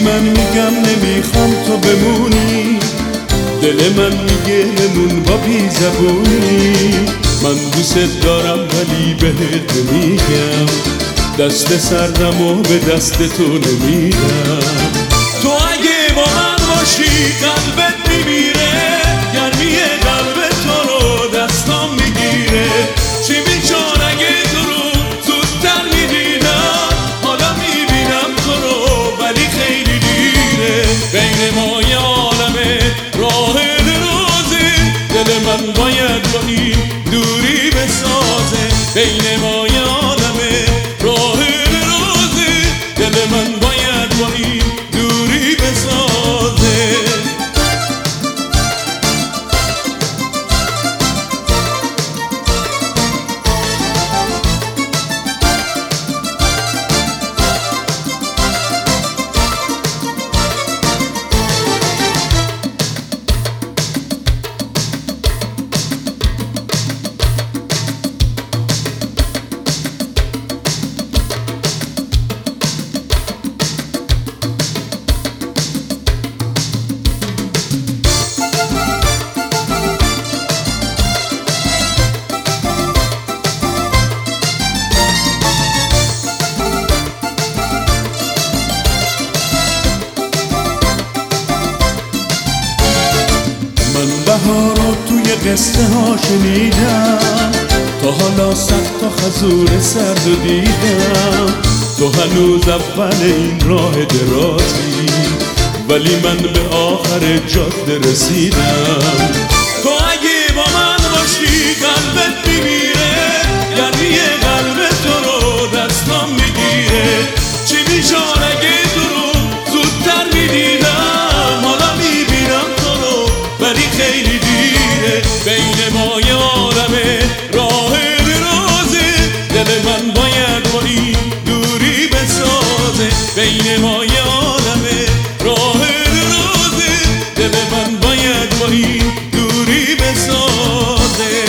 من میگم نمیخوام تو بمونی، دل من میگه بمون با بی زبونی. من دوست دارم ولی بهت نمیگم، دست سردم و به دست تو نمیدم. تو اگه با من باشی قلبت میمیره، گرمی قلب تو رو دستام میگیره. چی میشد اگه تو رو زودتر میدیدم، حالا میبینم تو رو ولی خیلی دیره. بین ما یه عالمه راه درازه، دل من باید با این دوری بسازه. بین ما یه عالمه راه درازه، دل من باید با این دوری بسازه. بهارو توی قصه ها شنیدم، تا حالا سخت و خزور سرد و دیدم. تو هنوز اول این راه درازی، ولی من به آخر جاده رسیدم. تو اگه با من باشی قلبت میمیره، گرمی قلب تو رو دستام میگیره. چی میشد اگه تو رو زودتر میدیدم، حالا میبینم تو رو ولی خیلی دیره. بین ما یه عالمه راه درازه، دل من باید با این دوری بسازه. بین ما یه عالمه راه درازه، دل من باید با این دوری بسازه.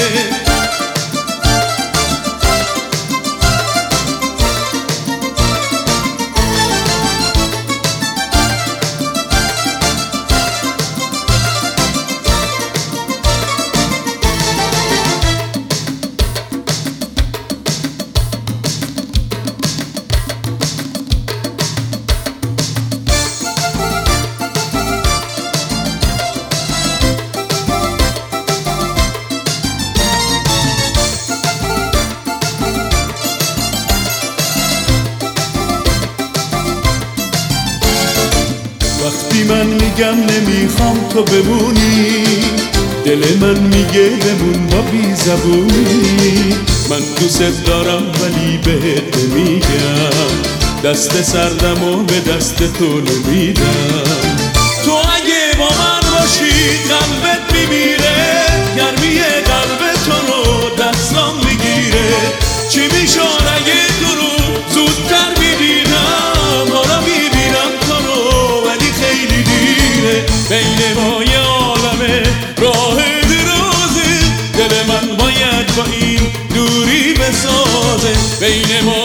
وقتی من میگم نمیخوام تو بمونی، دل من میگه بمون با بی زبونی. من دوست دارم ولی بهت نمیگم، دست سردم و به دست تو نمیدم. تو اگه با من باشی قلبت میمیره، گرمی قلب تو رو دستام میگیره. چی میشد اگه تو رو زودتر میدیدم، حالا میبینم تو رو ولی خیلی دیره. بین ما یه عالمه راه درازه، دل من باید با این دوری بسازه. بین ما